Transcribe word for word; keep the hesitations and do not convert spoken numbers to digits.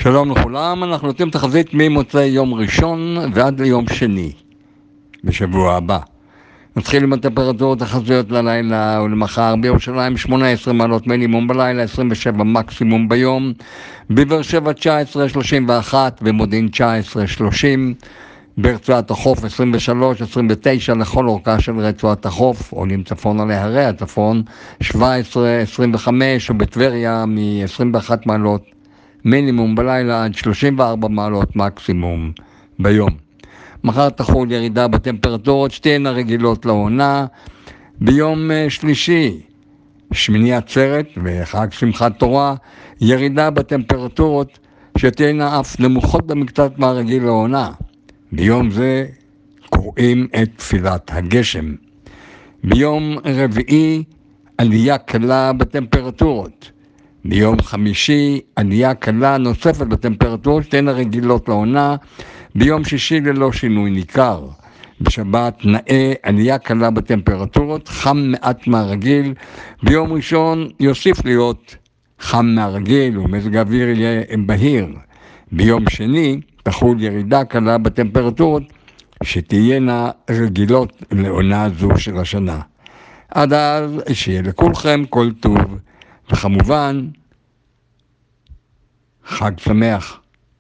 שלום לכולם, אנחנו נותנים תחזית ממוצאי יום ראשון ועד ליום שני בשבוע הבא. נתחיל עם הטמפרטורות החזויות ללילה ולמחר. בירושלים שמונה עשרה מעלות מינימום בלילה, עשרים ושבע מקסימום ביום. בבאר שבע תשע עשרה שלושים ואחת, במודיעין תשע עשרה שלושים, ברצועת החוף עשרים ושלוש עשרים ותשע לכל אורכה של רצועת החוף, עולים צפונה להרי הצפון שבע עשרה עשרים וחמש, ובטבריה מ-עשרים ואחת מעלות מינימום בלילה עד שלושים וארבע מעלות מקסימום ביום. מחר תחול ירידה בטמפרטורות, שתהיינה רגילות לעונה. ביום שלישי, שמיני עצרת וחג שמחת תורה, ירידה בטמפרטורות שתהיינה אף נמוכות במקצת מהרגיל לעונה. ביום זה קוראים את תפילת הגשם. ביום רביעי, עלייה קלה בטמפרטורות. ביום חמישי, עלייה קלה נוספת בטמפרטורות שתהיינה רגילות לעונה. ביום שישי ללא שינוי ניכר. בשבת נאה עלייה קלה בטמפרטורות, חם מעט מהרגיל. ביום ראשון יוסיף להיות חם מהרגיל ומזג האוויר יהיה בהיר. ביום שני תחול ירידה קלה בטמפרטורות שתהיינה רגילות לעונה זו של השנה. עד אז שיהיה לכולכם כל טוב, וכמובן חג שמח.